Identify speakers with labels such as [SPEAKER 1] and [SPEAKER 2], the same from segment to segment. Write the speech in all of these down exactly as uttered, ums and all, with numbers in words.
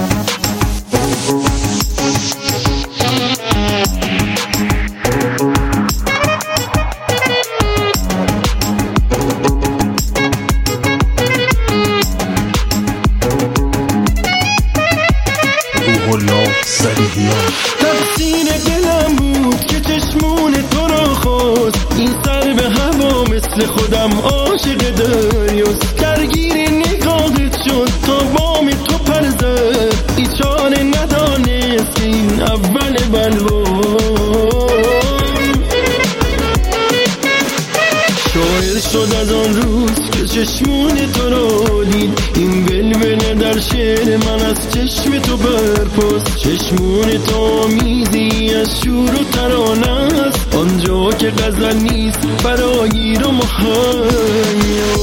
[SPEAKER 1] تقصیر دلم بود که چشمون تو را خواست، این سر به هوا مثل خودم عاشق دریاست. درگیر نگاهت شد تا بام تو پر زد، بیچاره ندانست این اول بلوا. شاعر شد از آن روز که چشمون تو را دید، این بلبله در شعر من از چشم تو برپاست. چشمون تو آمیزی از شور و ترانه است، آنجا که غزل نیست فراگیر و مهیا.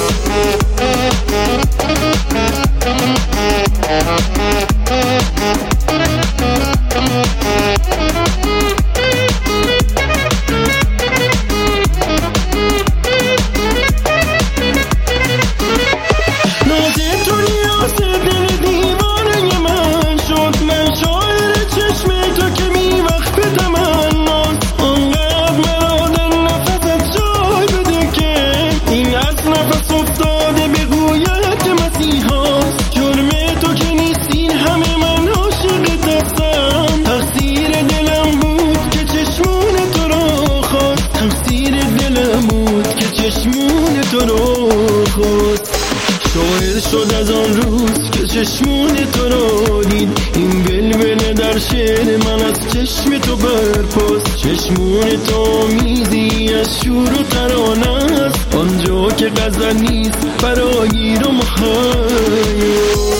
[SPEAKER 1] شاعر شد از آن روز که چشمون تو را دید، این بلبله در شعر من از چشم تو برپاست. چشمون تو آمیزی از شور و ترانه است، آنجا که غزل نیست فراگیر و مهیا.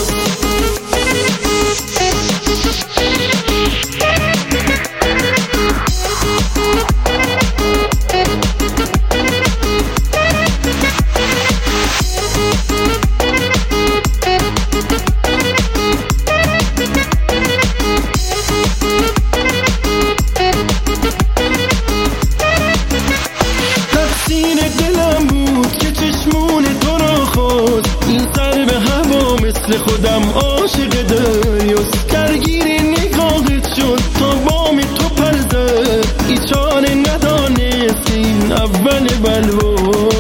[SPEAKER 1] دلم بود که چشمون تو را خواست، این سر به هوا مثل خودم عاشق دریاست. درگیر نگاهت شد تا بام تو پر زد، بیچاره ندانست این اول بلوا.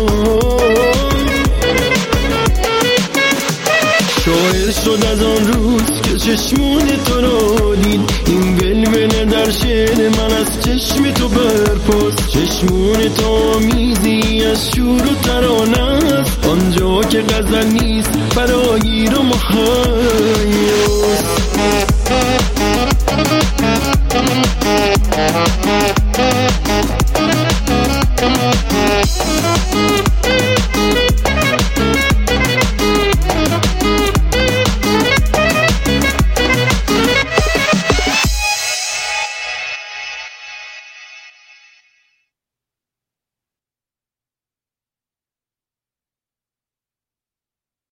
[SPEAKER 1] شاعر شد از آن روز که چشمون تو را دید، این بلبله در شعر من از چشم تو برپاست. چشمون تو آمیزی از شور و ترانه است، آنجا که غزل نیست فراگیر و مهیا.